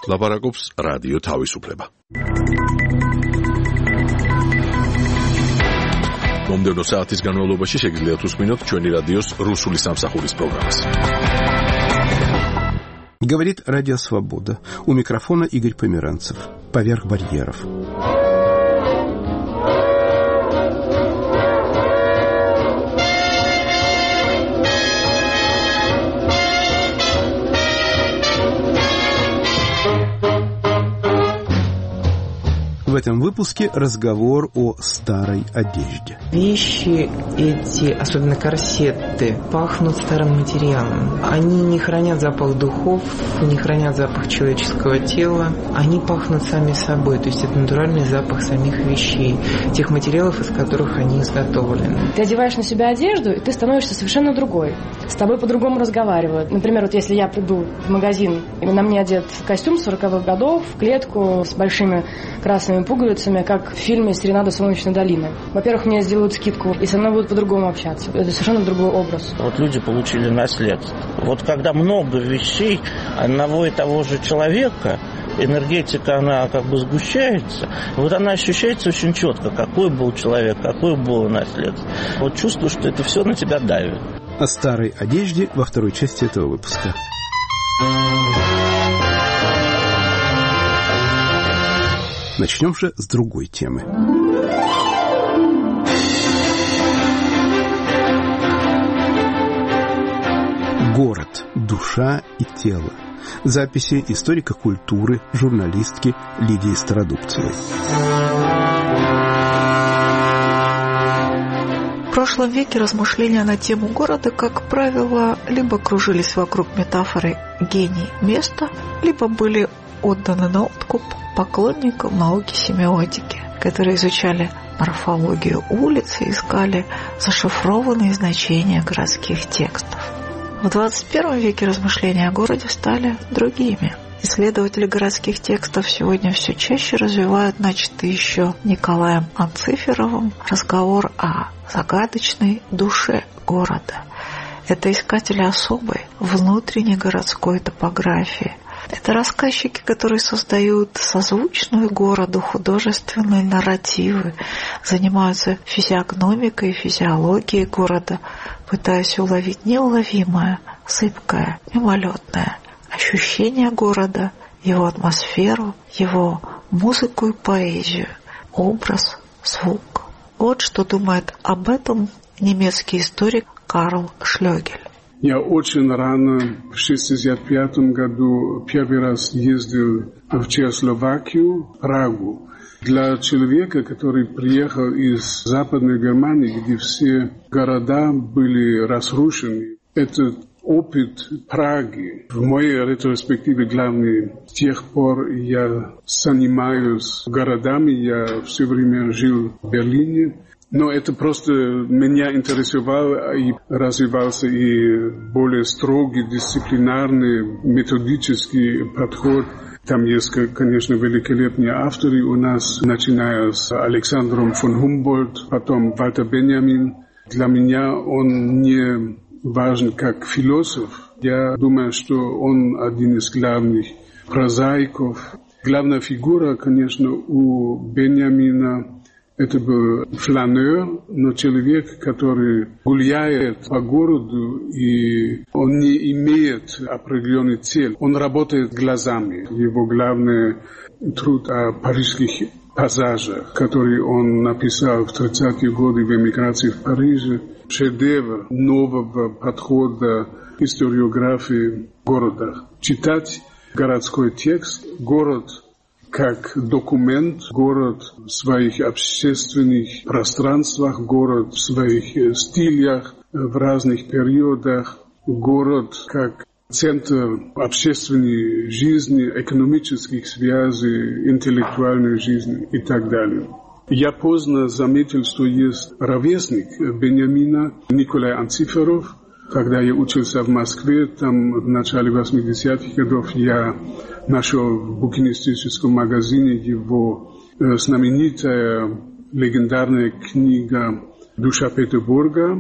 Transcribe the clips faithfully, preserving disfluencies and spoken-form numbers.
ლაპარაკობს რადიო თავისუფლება. მომდევნო საათის განმავლობაში შეგიძლიათ უსმინოთ ჩვენი რადიოს რუსული სამსახურის პროგრამას. Говорит Радио Свобода. У микрофона Игорь Померанцев. Поверх барьеров. В этом выпуске разговор о старой одежде. Вещи эти, особенно корсеты, пахнут старым материалом. Они не хранят запах духов, не хранят запах человеческого тела. Они пахнут сами собой, то есть это натуральный запах самих вещей, тех материалов, из которых они изготовлены. Ты одеваешь на себя одежду, и ты становишься совершенно другой. С тобой по-другому разговаривают. Например, вот если я приду в магазин, и на мне одет костюм сороковых годов, в клетку с большими красными пуговицами, как в фильме «Серенада Солнечной долины». Во-первых, мне сделают скидку, и со мной будут по-другому общаться. Это совершенно другой образ. Вот люди получили наследство. Вот когда много вещей одного и того же человека, энергетика, она как бы сгущается, вот она ощущается очень четко, какой был человек, какое было наследство. Вот чувствую, что это все на тебя давит. О старой одежде во второй части этого выпуска. Начнем же с другой темы. Город, душа и тело. Записи историка культуры, журналистки Лидии Стародубцевой. В прошлом веке размышления на тему города, как правило, либо кружились вокруг метафоры «гений места», либо были отданы на откуп поклонникам науки семиотики, которые изучали морфологию улиц и искали зашифрованные значения городских текстов. В двадцать первом веке размышления о городе стали другими. Исследователи городских текстов сегодня все чаще развивают начатый еще Николаем Анциферовым разговор о загадочной душе города. Это искатели особой внутренней городской топографии. Это рассказчики, которые создают созвучную городу художественные нарративы, занимаются физиогномикой и физиологией города, пытаясь уловить неуловимое, зыбкое, мимолетное ощущение города, его атмосферу, его музыку и поэзию, образ, звук. Вот что думает об этом немецкий историк Карл Шлёгель. Я очень рано, в шестьдесят пятом году, первый раз ездил в Чехословакию, Прагу. Для человека, который приехал из Западной Германии, где все города были разрушены, этот опыт Праги в моей ретроспективе главный. С тех пор я занимаюсь городами, я все время жил в Берлине. Но это просто меня интересовало и развивался и более строгий, дисциплинарный, методический подход. Там есть, конечно, великолепные авторы у нас, начиная с Александром фон Хумбольдт, потом Вальтер Беньямин. Для меня он не важен как философ. Я думаю, что он один из главных прозаиков. Главная фигура, конечно, у Беньямина — это был фланер, но человек, который гуляет по городу, и он не имеет определенной цели. Он работает глазами. Его главный труд о парижских пейзажах, который он написал в тридцатые годы в эмиграции в Париже, шедевр нового подхода к историографии города. Читать городской текст, город как документ, город в своих общественных пространствах, город в своих стилях, в разных периодах, город как центр общественной жизни, экономических связей, интеллектуальной жизни и так далее. Я поздно заметил, что есть ровесник Беньямина Николай Анциферов. Когда я учился в Москве, там в начале восьмидесятых годов, я нашел в букинистическом магазине его знаменитая легендарная книга «Душа Петербурга».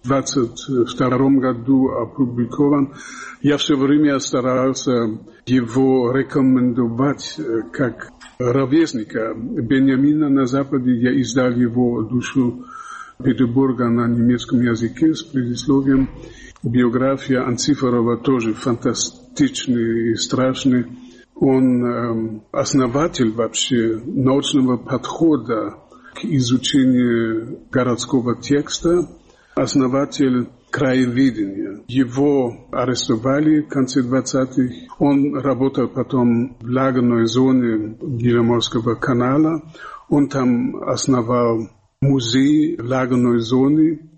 двадцать втором году опубликован. Я все время старался его рекомендовать как ровесника Беньямина на Западе. Я издал его «Душу Петербурга» на немецком языке с предисловием. Биография Анциферова тоже фантастичная и страшная. Он э, основатель вообще научного подхода к изучению городского текста, основатель краеведения. Его арестовали в конце двадцатых. Он работал потом в лагерной зоне Беломорского канала. Он там основал музей лагерной зоны,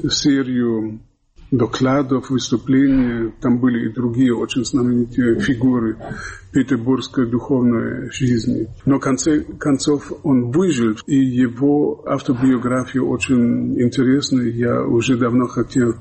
серию докладов, выступлений. Там были и другие очень знаменитые фигуры петербургской духовной жизни. Но в конце концов он выжил, и его автобиография очень интересная. Я уже давно хотел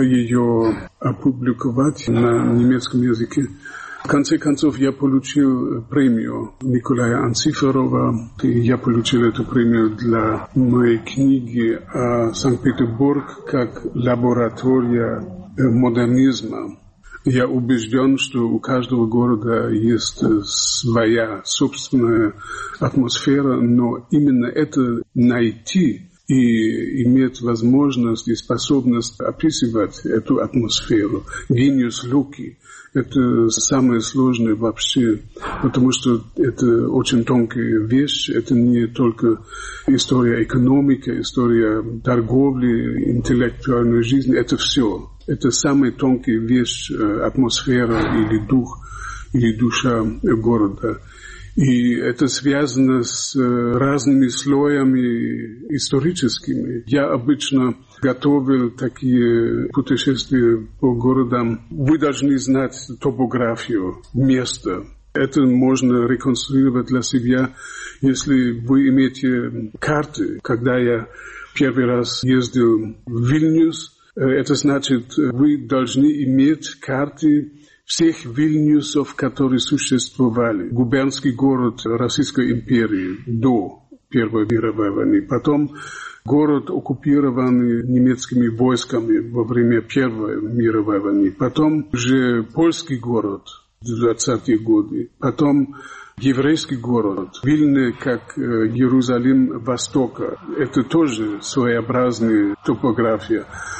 ее опубликовать на немецком языке. В конце концов, я получил премию Николая Анциферова. И я получил эту премию для моей книги о Санкт-Петербург как лаборатория модернизма. Я убежден, что у каждого города есть своя собственная атмосфера, но именно это найти и иметь возможность и способность описывать эту атмосферу. Гениус локи. Это самое сложное вообще, потому что это очень тонкая вещь. Это не только история экономики, история торговли, интеллектуальной жизни. Это все. Это самая тонкая вещь, атмосфера или дух, или душа города. И это связано с разными слоями историческими. Я обычно готовил такие путешествия по городам. Вы должны знать топографию места. Это можно реконструировать для себя, если вы имеете карты. Когда я первый раз ездил в Вильнюс, это значит, вы должны иметь карты всех Вильнюсов, которые существовали. Губернский город Российской империи до Первой мировой войны. Потом город, оккупированный немецкими войсками во время Первой мировой войны. Потом уже польский город в двадцатые годы. Потом еврейский город. Вильна как Иерусалим Востока. Это тоже своеобразная топография.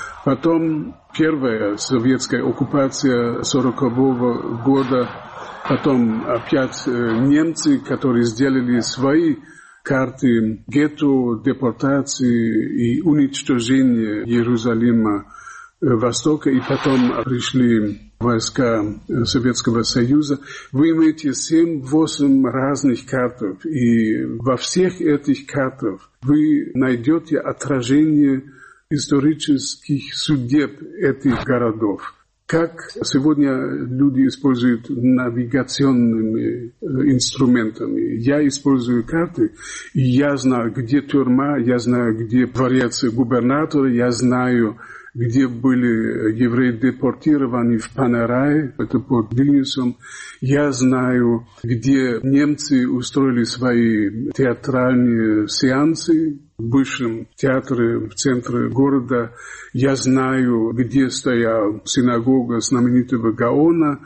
Потом первая советская оккупация сорокового года, потом опять немцы, которые сделали свои карты гетто, депортации и уничтожения Иерусалима Востока, и потом пришли войска Советского Союза. Вы имеете семь-восемь разных картов, и во всех этих картах вы найдете отражение исторических судеб этих городов. Как сегодня люди используют навигационными инструментами. Я использую карты, и я знаю, где тюрьма, я знаю, где дворец губернатора, я знаю, где были евреи депортированы в Панерае, это под Вильнюсом. Я знаю, где немцы устроили свои театральные сеансы в бывшем театре в центре города. Я знаю, где стояла синагога знаменитого Гаона.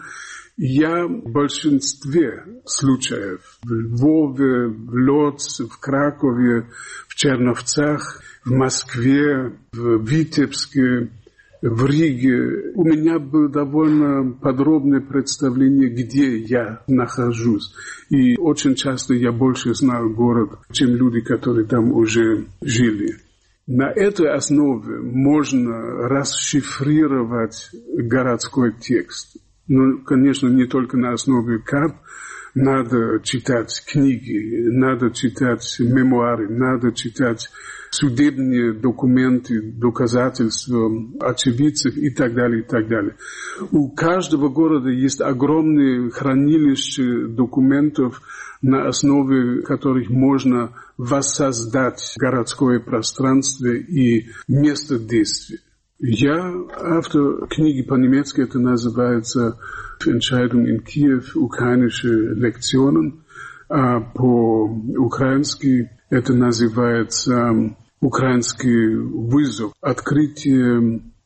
Я в большинстве случаев в Львове, в Лодце, в Кракове, в Черновцах, в Москве, в Витебске, в Риге. У меня было довольно подробное представление, где я нахожусь. И очень часто я больше знаю город, чем люди, которые там уже жили. На этой основе можно расшифрировать городской текст. Но, конечно, не только на основе карт. Надо читать книги, надо читать мемуары, надо читать судебные документы, доказательства очевидцев и так далее, и так далее. У каждого города есть огромное хранилище документов, на основе которых можно воссоздать городское пространство и место действия. Я автор книги по-немецки, это называется «Entscheidung in Kiew. Ukrainische Lektionen», а по-украински это называется «Украинский вызов. Открытие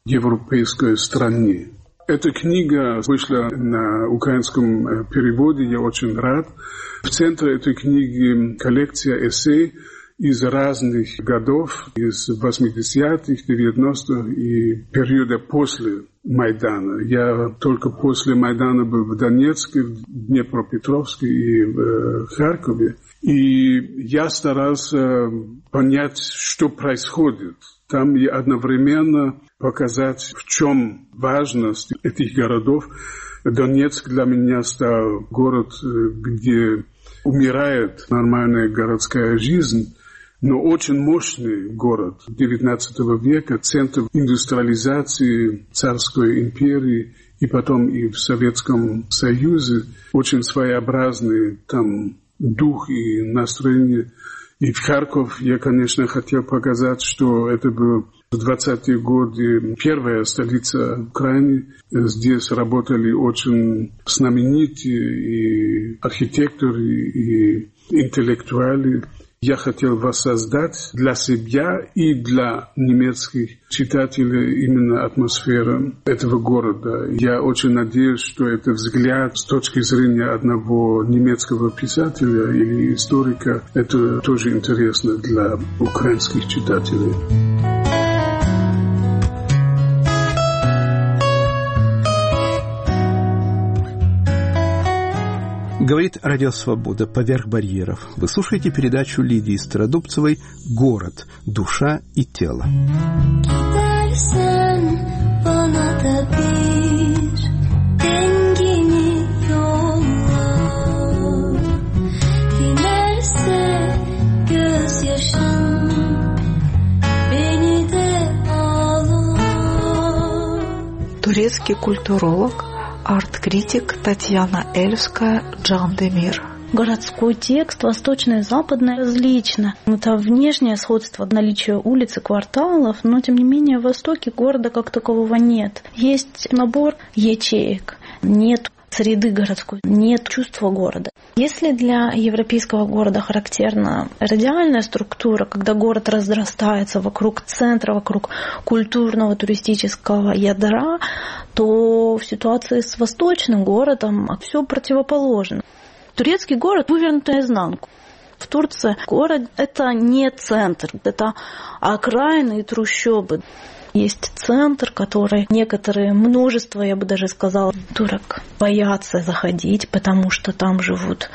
европейской стране. Эта книга вышла на украинском переводе, я очень рад. В центре этой книги коллекция эссе из разных годов, из восьмидесятых, девяностых и периода после Майдана. Я только после Майдана был в Донецке, в Днепропетровске и в Харькове. И я старался понять, что происходит. Там и одновременно показать, в чем важность этих городов. Донецк для меня стал город, где умирает нормальная городская жизнь, но очень мощный город девятнадцатого века, центр индустриализации царской империи и потом и в Советском Союзе. Очень своеобразный там дух и настроение. И в Харьков я, конечно, хотел показать, что это был в двадцатые годы первая столица Украины. Здесь работали очень знаменитые и архитекторы, и интеллектуалы. Я хотел воссоздать для себя и для немецких читателей именно атмосферу этого города. Я очень надеюсь, что это взгляд с точки зрения одного немецкого писателя или историка. Это тоже интересно для украинских читателей. Говорит Радио Свобода «Поверх барьеров». Вы слушаете передачу Лидии Стародубцевой «Город. Душа и тело». Турецкий культуролог, арт-критик Татьяна Эльская, Джан Демир. Городской текст, восточное и западное, различно. Это внешнее сходство, наличие улиц и кварталов, но тем не менее в Востоке города как такового нет. Есть набор ячеек, нет среды городской, нет чувства города. Если для европейского города характерна радиальная структура, когда город разрастается вокруг центра, вокруг культурного туристического ядра, то в ситуации с восточным городом все противоположно. Турецкий город вывернут наизнанку. В Турции город – это не центр, это окраины и трущобы. Есть центр, который некоторые, множество, я бы даже сказала, турок боятся заходить, потому что там живут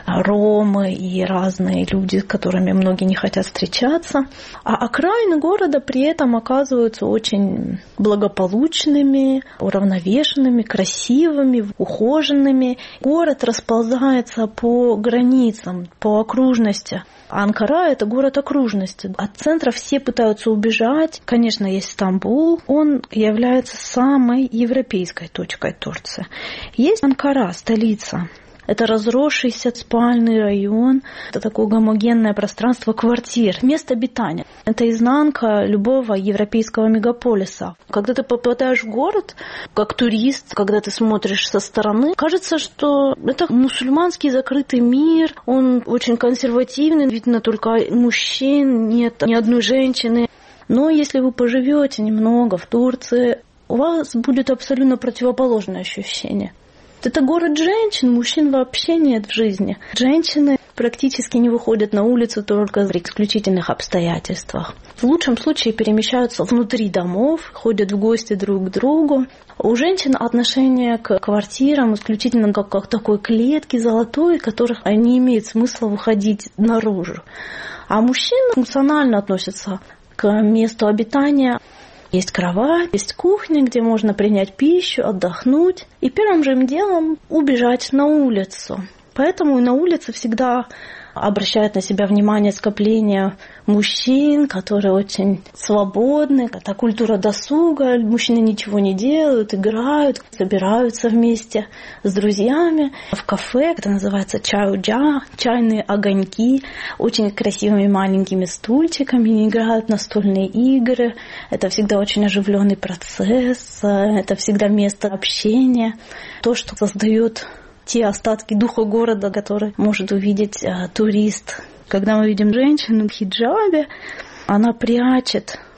ромы и разные люди, с которыми многие не хотят встречаться. А окраины города при этом оказываются очень благополучными, уравновешенными, красивыми, ухоженными. Город расползается по границам, по окружности. Анкара – это город окружности. От центра все пытаются убежать. Конечно, есть Стамбул. Он является самой европейской точкой Турции. Есть Анкара, столица. Это разросшийся спальный район, это такое гомогенное пространство квартир, место обитания. Это изнанка любого европейского мегаполиса. Когда ты попадаешь в город, как турист, когда ты смотришь со стороны, кажется, что это мусульманский закрытый мир, он очень консервативный, видно только мужчин, нет ни одной женщины. Но если вы поживете немного в Турции, у вас будет абсолютно противоположное ощущение. Это город женщин, мужчин вообще нет в жизни. Женщины практически не выходят на улицу только в исключительных обстоятельствах. В лучшем случае перемещаются внутри домов, ходят в гости друг к другу. У женщин отношение к квартирам исключительно как к такой клетке золотой, из которых не имеет смысла выходить наружу. А мужчины функционально относятся к месту обитания. Есть кровать, есть кухня, где можно принять пищу, отдохнуть. И первым же делом убежать на улицу. Поэтому и на улице всегда обращают на себя внимание скопление мужчин, которые очень свободны. Это культура досуга. Мужчины ничего не делают, играют, собираются вместе с друзьями в кафе. Это называется чай-уджа, чайные огоньки. Очень красивыми маленькими стульчиками играют настольные игры. Это всегда очень оживленный процесс. Это всегда место общения. То, что создает те остатки духа города, которые может увидеть а, турист. Когда мы видим женщину в хиджабе, она прячет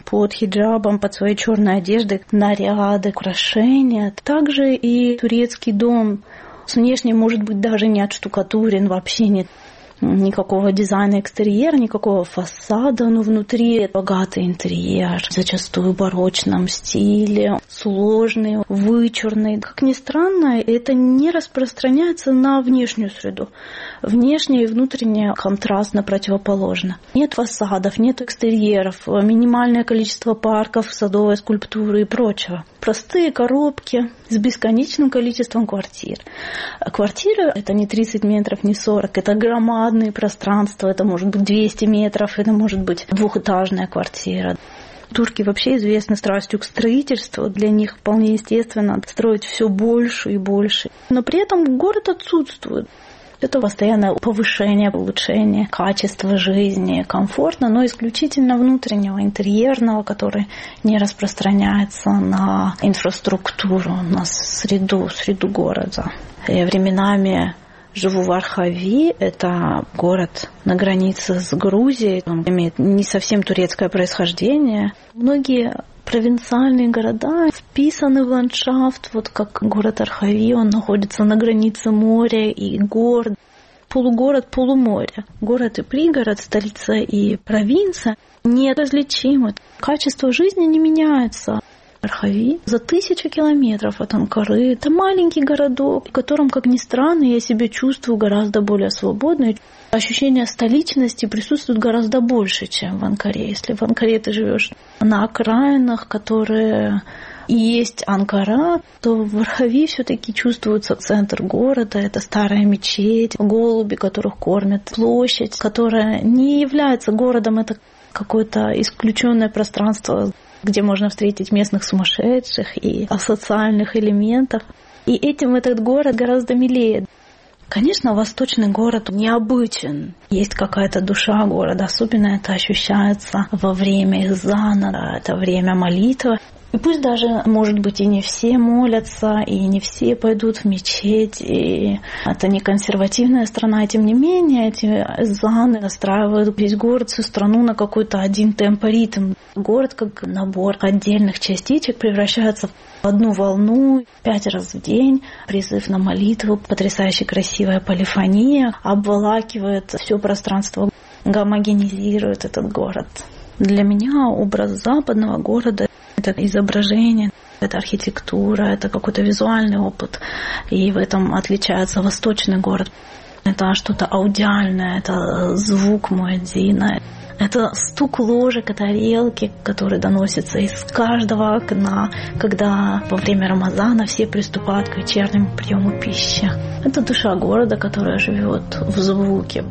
под хиджабом, под своей черной одеждой, наряды, украшения. Также и турецкий дом с внешне, может быть, даже не отштукатурен, вообще нет никакого дизайна экстерьера, никакого фасада, но внутри богатый интерьер, зачастую в барочном стиле, сложный, вычурный. Как ни странно, это не распространяется на внешнюю среду. Внешне и внутренне контрастно противоположно. Нет фасадов, нет экстерьеров, минимальное количество парков, садовой скульптуры и прочего. Простые коробки с бесконечным количеством квартир. Квартиры — это не тридцать метров, не сорок, это громадные пространства, это может быть двести метров, это может быть двухэтажная квартира. Турки вообще известны страстью к строительству. Для них вполне естественно строить все больше и больше. Но при этом город отсутствует. Это постоянное повышение, улучшение качества жизни, комфортно, но исключительно внутреннего, интерьерного, который не распространяется на инфраструктуру, на среду, среду города. Я временами живу в Архави, это город на границе с Грузией, он имеет не совсем турецкое происхождение. Многие провинциальные города вписаны в ландшафт, вот как город Архави, он находится на границе моря и гор. Полугород, полуморя. Город и пригород, столица и провинция неразличимы. Качество жизни не меняется. Архави за тысячу километров от Анкары. Это маленький городок, в котором, как ни странно, я себя чувствую гораздо более свободно. Ощущение столичности присутствует гораздо больше, чем в Анкаре. Если в Анкаре ты живешь на окраинах, которые и есть Анкара, то в Архави все-таки чувствуется центр города. Это старая мечеть, голуби, которых кормят, площадь, которая не является городом, это какое-то исключенное пространство, где можно встретить местных сумасшедших и асоциальных элементов. И этим этот город гораздо милее. Конечно, восточный город необычен. Есть какая-то душа города. Особенно это ощущается во время ихзана, это время молитвы. И пусть даже, может быть, и не все молятся, и не все пойдут в мечеть, и это не консервативная страна, и тем не менее эти эзаны настраивают весь город, всю страну на какой-то один темп и ритм. Город, как набор отдельных частичек, превращается в одну волну пять раз в день. Призыв на молитву, потрясающе красивая полифония обволакивает все пространство, гомогенизирует этот город. Для меня образ западного города — это изображение, это архитектура, это какой-то визуальный опыт. И в этом отличается восточный город. Это что-то аудиальное, это звук муэдзина, это стук ложек о тарелке, который доносится из каждого окна, когда во время Рамазана все приступают к вечернему приему пищи. Это душа города, которая живет в звуке.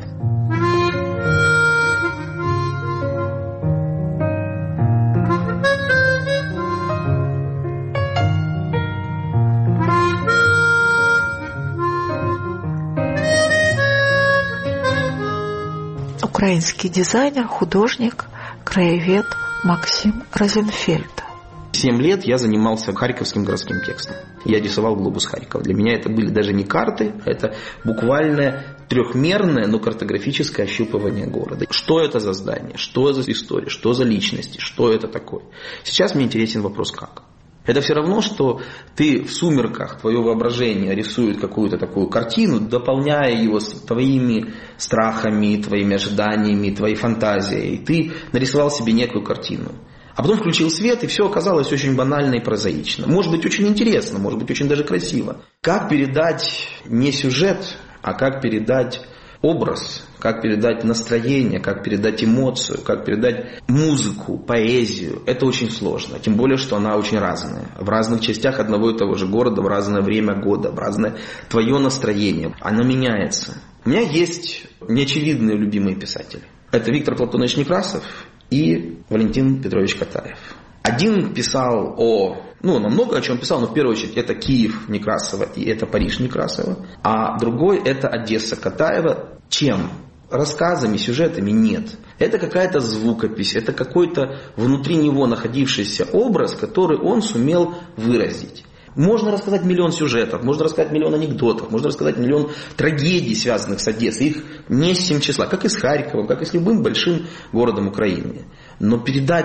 Украинский дизайнер, художник, краевед Максим Розенфельд. Семь лет я занимался харьковским городским текстом. Я рисовал глобус Харькова. Для меня это были даже не карты, это буквальное трехмерное, но картографическое ощупывание города. Что это за здание, что за история, что за личности, что это такое. Сейчас мне интересен вопрос «как?». Это все равно, что ты в сумерках, твое воображение рисует какую-то такую картину, дополняя его твоими страхами, твоими ожиданиями, твоей фантазией. И ты нарисовал себе некую картину. А потом включил свет, и все оказалось очень банально и прозаично. Может быть, очень интересно, может быть, очень даже красиво. Как передать не сюжет, а как передать образ, как передать настроение, как передать эмоцию, как передать музыку, поэзию. Это очень сложно, тем более, что она очень разная. В разных частях одного и того же города, в разное время года, в разное твое настроение. Она меняется. У меня есть неочевидные любимые писатели. Это Виктор Платонович Некрасов и Валентин Петрович Катаев. Один писал о... Ну, он много о чем писал, но в первую очередь это Киев Некрасова и это Париж Некрасова. А другой это Одесса Катаева. Чем? Рассказами, сюжетами нет. Это какая-то звукопись, это какой-то внутри него находившийся образ, который он сумел выразить. Можно рассказать миллион сюжетов, можно рассказать миллион анекдотов, можно рассказать миллион трагедий, связанных с Одессой. Их не семь числа, как и с Харьковом, как и с любым большим городом Украины. Но передать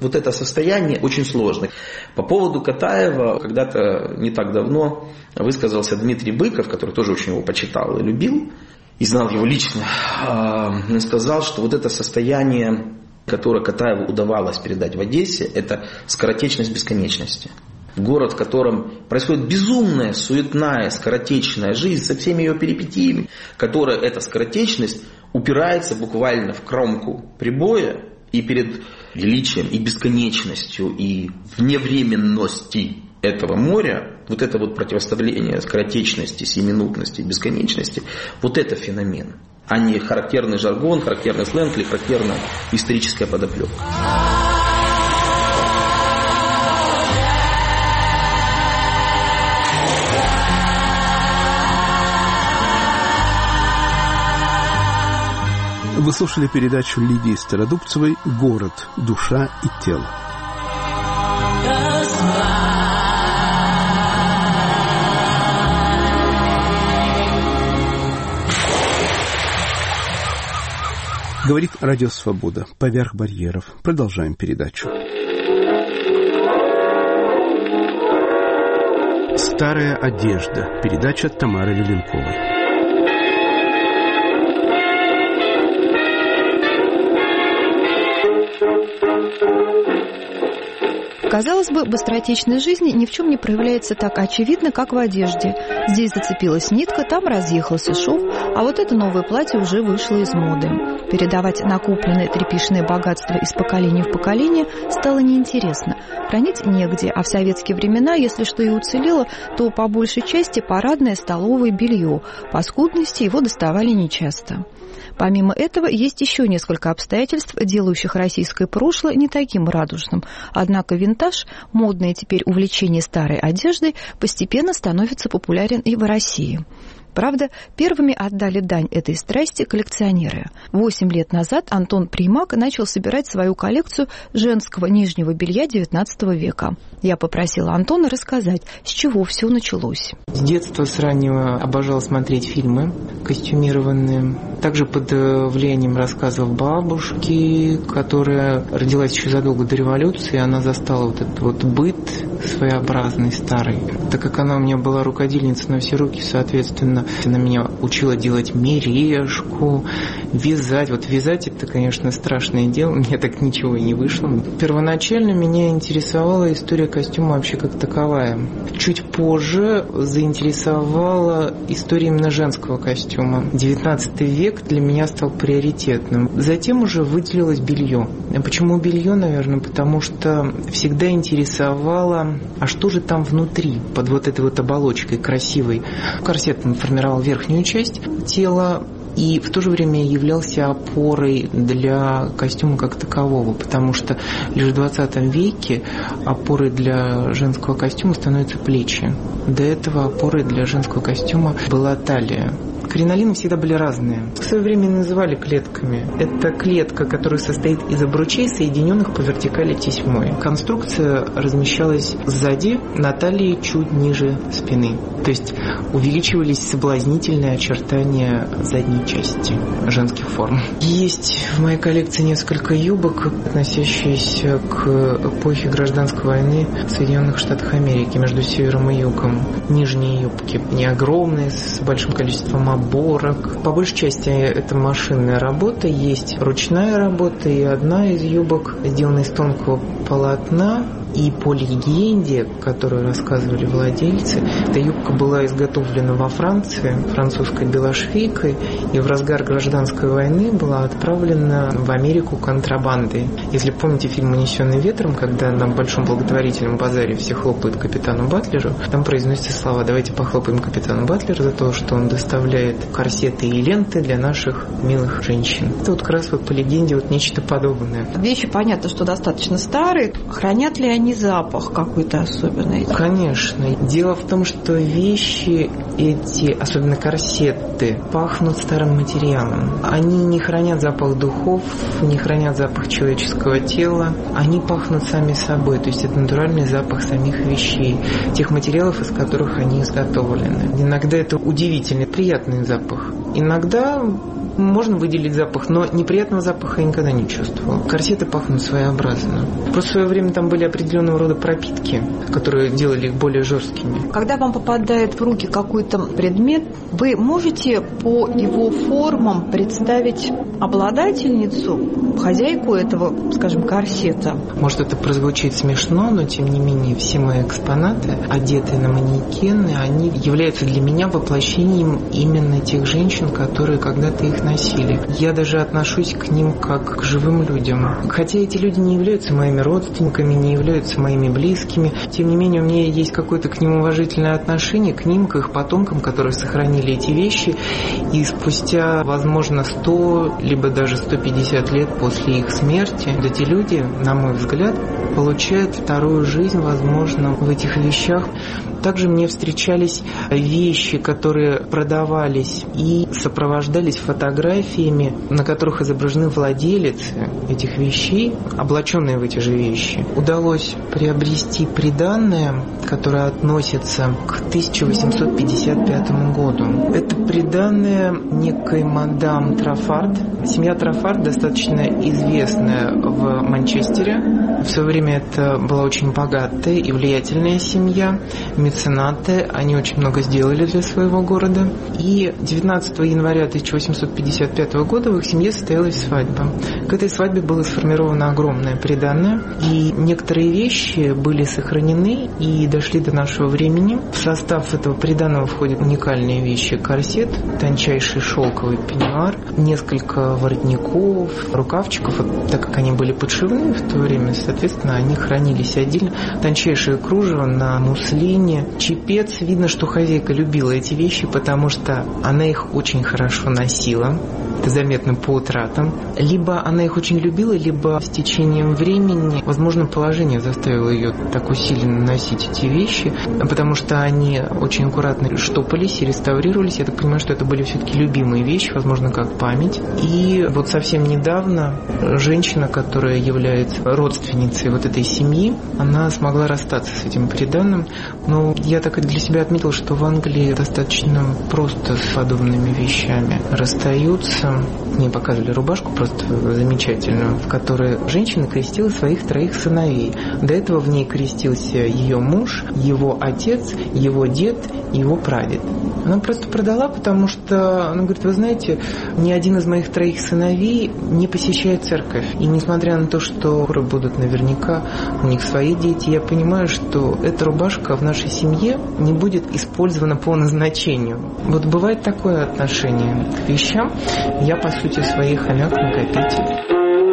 Вот это состояние очень сложное. По поводу Катаева когда-то не так давно высказался Дмитрий Быков, который тоже очень его почитал и любил, и знал его лично. Он сказал, что вот это состояние, которое Катаеву удавалось передать в Одессе, это скоротечность бесконечности. Город, в котором происходит безумная, суетная, скоротечная жизнь со всеми ее перипетиями, которая, эта скоротечность, упирается буквально в кромку прибоя, и перед величием, и бесконечностью, и вневременности этого моря, вот это вот противоставление скоротечности, сиюминутности, бесконечности, вот это феномен, а не характерный жаргон, характерный сленг или характерная историческая подоплека. Вы слушали передачу Лидии Стародубцевой «Город. Душа и тело». Говорит Радио Свобода. Поверх барьеров. Продолжаем передачу. Старая одежда. Передача Тамары Левенковой. Казалось бы, быстротечность жизни ни в чем не проявляется так очевидно, как в одежде. Здесь зацепилась нитка, там разъехался шов, а вот это новое платье уже вышло из моды. Передавать накопленное трепишное богатство из поколения в поколение стало неинтересно. Хранить негде, а в советские времена, если что и уцелело, то по большей части парадное столовое белье. По скудности его доставали нечасто. Помимо этого, есть еще несколько обстоятельств, делающих российское прошлое не таким радужным. Однако винтаж, модное теперь увлечение старой одеждой, постепенно становится популярен и в России. Правда, первыми отдали дань этой страсти коллекционеры. Восемь лет назад Антон Примак начал собирать свою коллекцию женского нижнего белья девятнадцатого века. Я попросила Антона рассказать, с чего все началось. С детства, с раннего обожал смотреть фильмы костюмированные. Также под влиянием рассказов бабушки, которая родилась еще задолго до революции, она застала вот этот вот быт своеобразный, старый. Так как она у меня была рукодельница на все руки, соответственно, она меня учила делать мережку, вязать. Вот вязать — это, конечно, страшное дело, мне так ничего и не вышло. Первоначально меня интересовала история костюма вообще как таковая. Чуть позже заинтересовала история именно женского костюма. девятнадцатый век для меня стал приоритетным. Затем уже выделилось белье. Почему белье, наверное? Потому что всегда интересовало, а что же там внутри, под вот этой вот оболочкой красивой. Корсет формировал верхнюю часть тела и в то же время являлся опорой для костюма как такового, потому что лишь в двадцатом веке опорой для женского костюма становятся плечи. До этого опорой для женского костюма была талия. Кринолины всегда были разные. В свое время называли клетками. Это клетка, которая состоит из обручей, соединенных по вертикали тесьмой. Конструкция размещалась сзади, на талии чуть ниже спины. То есть увеличивались соблазнительные очертания задней части женских форм. Есть в моей коллекции несколько юбок, относящиеся к эпохе гражданской войны в Соединенных Штатах Америки между севером и югом. Нижние юбки не огромные, с большим количеством оборок. По большей части это машинная работа, есть ручная работа, и одна из юбок сделана из тонкого полотна. И по легенде, которую рассказывали владельцы, эта юбка была изготовлена во Франции французской белошвейкой и в разгар гражданской войны была отправлена в Америку контрабандой. Если помните фильм «Унесенный ветром», когда на большом благотворительном базаре все хлопают капитану Батлеру, там произносятся слова: давайте похлопаем капитану Батлеру за то, что он доставляет корсеты и ленты для наших милых женщин. Это вот как раз вот по легенде вот нечто подобное. Вещи, понятно, что достаточно старые. Хранят ли они не запах какой-то особенный? Конечно. Дело в том, что вещи эти, особенно корсеты, пахнут старым материалом. Они не хранят запах духов, не хранят запах человеческого тела. Они пахнут сами собой. То есть это натуральный запах самих вещей, тех материалов, из которых они изготовлены. Иногда это удивительный, приятный запах. Иногда можно выделить запах, но неприятного запаха я никогда не чувствовала. Корсеты пахнут своеобразно. Просто в свое время там были определенного рода пропитки, которые делали их более жесткими. Когда вам попадает в руки какой-то предмет, вы можете по его формам представить обладательницу, хозяйку этого, скажем, корсета? Может, это прозвучит смешно, но тем не менее все мои экспонаты, одетые на манекены, они являются для меня воплощением именно тех женщин, которые когда-то их носили. Я даже отношусь к ним как к живым людям. Хотя эти люди не являются моими родственниками, не являются моими близкими, тем не менее у меня есть какое-то к ним уважительное отношение, к ним, к их потомкам, которые сохранили эти вещи, и спустя, возможно, сто, либо даже сто пятьдесят лет после их смерти, эти люди, на мой взгляд, получают вторую жизнь, возможно, в этих вещах. Также мне встречались вещи, которые продавались и сопровождались фотографиями, на которых изображены владелицы этих вещей, облаченные в эти же вещи. Удалось приобрести приданное, которое относится к тысяча восемьсот пятьдесят пятому году. Это приданное некой мадам Траффард. Семья Траффард достаточно известная в Манчестере. В свое время это была очень богатая и влиятельная семья, меценаты, они очень много сделали для своего города. И девятнадцатого января тысяча восемьсот пятьдесят пятого года в их семье состоялась свадьба. К этой свадьбе было сформировано огромное приданое, и некоторые вещи были сохранены и дошли до нашего времени. В состав этого приданого входят уникальные вещи: корсет, тончайший шелковый пеньюар, несколько воротников, рукавчиков, так как они были подшивные в то время, соответственно, они хранились отдельно. Тончайшее кружево на муслине, чепец. Видно, что хозяйка любила эти вещи, потому что она их очень хорошо носила. Это заметно по утратам. Либо она их очень любила, либо с течением времени, возможно, положение заставило ее так усиленно носить эти вещи, потому что они очень аккуратно штопались и реставрировались. Я так понимаю, что это были все-таки любимые вещи, возможно, как память. И вот совсем недавно женщина, которая является родственницей вот этой семьи, она смогла расстаться с этим приданым. Но я так и для себя отметила, что в Англии достаточно просто с подобными вещами расстаются. Мне показывали рубашку просто замечательную, в которой женщина крестила своих троих сыновей. До этого в ней крестился ее муж, его отец, его дед, его прадед. Она просто продала, потому что она говорит: вы знаете, ни один из моих троих сыновей не посещает церковь. И несмотря на то, что будут наверняка у них свои дети, я понимаю, что эта рубашка в нашей семье не будет использована по назначению. Вот бывает такое отношение к вещам. Я, по сути, своей хомяк-накопитель.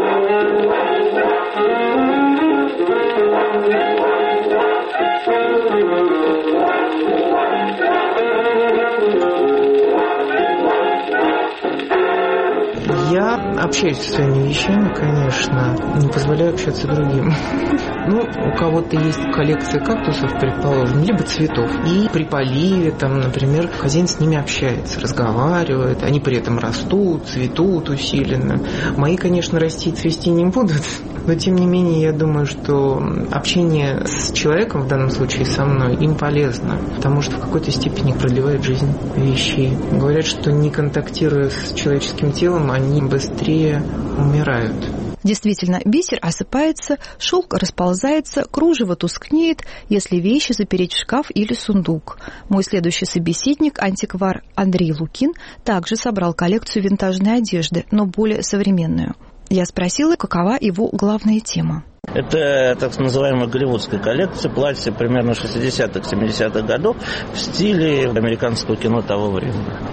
Я общаюсь со своими вещами, конечно, не позволяю общаться другим. Ну, у кого-то есть коллекция кактусов, предположим, либо цветов. И при поливе, там, например, хозяин с ними общается, разговаривает. Они при этом растут, цветут усиленно. Мои, конечно, расти и цвести не будут. Но, тем не менее, я думаю, что общение с человеком, в данном случае со мной, им полезно. Потому что в какой-то степени продлевает жизнь вещей. Говорят, что не контактируя с человеческим телом, они быстрее умирают. Действительно, бисер осыпается, шелк расползается, кружево тускнеет, если вещи запереть в шкаф или сундук. Мой следующий собеседник, антиквар Андрей Лукин, также собрал коллекцию винтажной одежды, но более современную. Я спросила, какова его главная тема. Это так называемая голливудская коллекция, платья примерно шестидесятых-семидесятых годов в стиле американского кино того времени.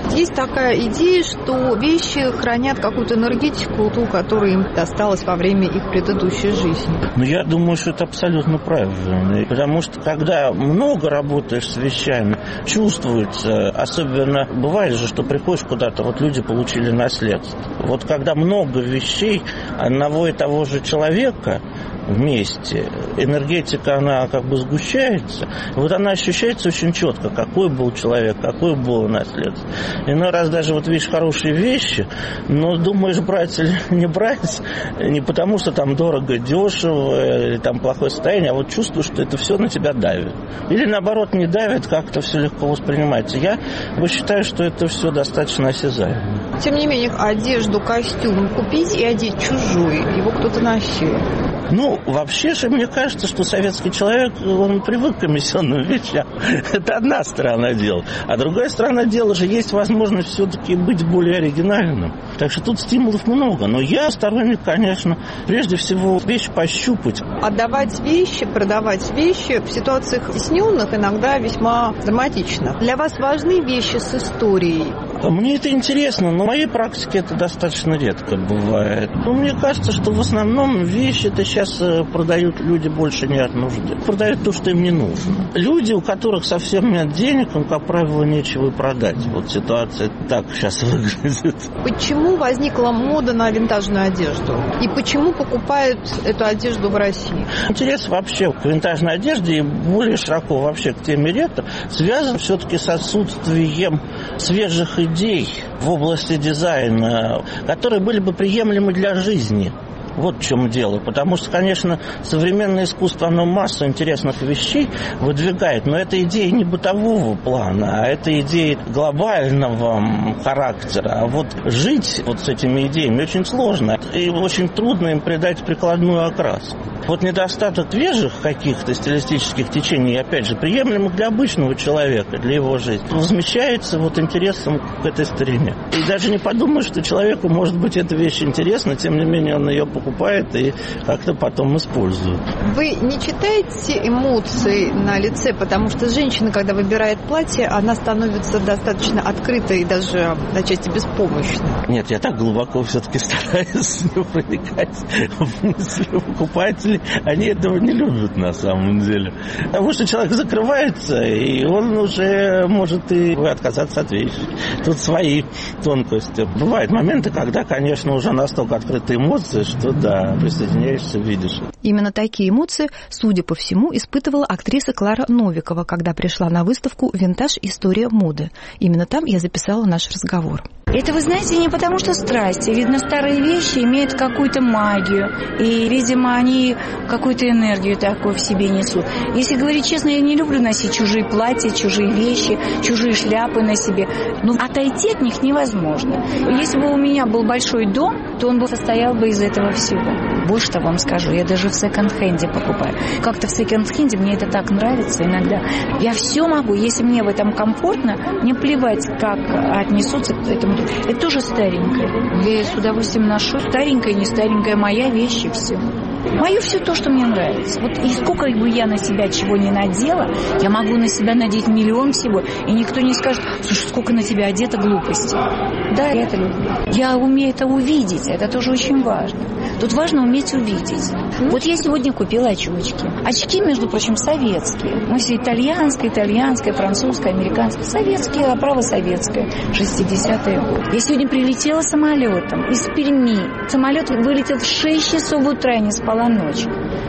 Есть такая идея, что вещи хранят какую-то энергетику, ту, которая им досталась во время их предыдущей жизни. Ну, я думаю, что это абсолютно правильно. Потому что, когда много работаешь с вещами, чувствуется, особенно бывает же, что приходишь куда-то, вот люди получили наследство. Вот когда много вещей одного и того же человека вместе, энергетика, она как бы сгущается, вот она ощущается очень четко, какой был человек, какое было наследство. Иной раз даже вот видишь хорошие вещи, но думаешь, брать или не брать, не потому что там дорого, дешево, или там плохое состояние, а вот чувствуешь, что это все на тебя давит. Или наоборот не давит, как-то все легко воспринимается. Я считаю, что это все достаточно осязаемо. Тем не менее, одежду, костюм купить и одеть чужой, его кто-то носил. Ну, вообще же, мне кажется, что советский человек, он привык к комиссионным вещам. Это одна сторона дела. А другая сторона дела же есть возможность все-таки быть более оригинальным. Так что тут стимулов много. Но я сторонник, конечно, прежде всего вещь пощупать. Отдавать вещи, продавать вещи в ситуациях стесненных иногда весьма драматично. Для вас важны вещи с историей? Мне это интересно, но в моей практике это достаточно редко бывает. Но мне кажется, что в основном вещи это сейчас продают люди больше не от нужды. Продают то, что им не нужно. Люди, у которых совсем нет денег, им, как правило, нечего и продать. Вот ситуация так сейчас выглядит. Почему возникла мода на винтажную одежду? И почему покупают эту одежду в России? Интерес вообще к винтажной одежде и более широко вообще к теме ретро связан все-таки с отсутствием свежих идей в области дизайна, которые были бы приемлемы для жизни. Вот в чем дело. Потому что, конечно, современное искусство, оно массу интересных вещей выдвигает, но это идеи не бытового плана, а это идеи глобального характера. А вот жить вот с этими идеями очень сложно, и очень трудно им придать прикладную окраску. Вот недостаток свежих каких-то стилистических течений, опять же, приемлемых для обычного человека, для его жизни, возмещается вот интересом к этой старине. И даже не подумаешь, что человеку, может быть, эта вещь интересна, тем не менее он ее покупает. покупает и как-то потом использует. Вы не читаете эмоций на лице, потому что женщина, когда выбирает платье, она становится достаточно открытой и даже отчасти беспомощной. Нет, я так глубоко все-таки стараюсь не проникать в мысли покупателей. Они этого не любят на самом деле. Потому что человек закрывается, и он уже может и отказаться от вещи. Тут свои тонкости. Бывают моменты, когда, конечно, уже настолько открыты эмоции, что да, присоединяешься, видишь. Именно такие эмоции, судя по всему, испытывала актриса Клара Новикова, когда пришла на выставку «Винтаж. История моды». Именно там я записала наш разговор. Это, вы знаете, не потому что страсти. Видно, старые вещи имеют какую-то магию. И, видимо, они какую-то энергию такую в себе несут. Если говорить честно, я не люблю носить чужие платья, чужие вещи, чужие шляпы на себе. Но отойти от них невозможно. Если бы у меня был большой дом, то он бы состоял бы из этого всего. Больше того вам скажу, я даже в секонд-хенде покупаю. Как-то в секонд-хенде мне это так нравится иногда. Я все могу, если мне в этом комфортно, мне плевать, как отнесутся к этому. Это тоже старенькое. Я с удовольствием ношу. Старенькая, не старенькая, моя вещь и все. Мое все то, что мне нравится. Вот и сколько бы я на себя чего не надела, я могу на себя надеть миллион всего, и никто не скажет: слушай, сколько на тебя одето глупости. Да, я это люблю. Я умею это увидеть, это тоже очень важно. Тут важно уметь увидеть. Вот я сегодня купила очечки. Очки, между прочим, советские. Ну, все итальянское, итальянское, французское, американское. Советские, оправа советская. шестидесятые годы. Я сегодня прилетела самолетом из Перми. Самолет вылетел в шесть часов утра, я не спала ночь.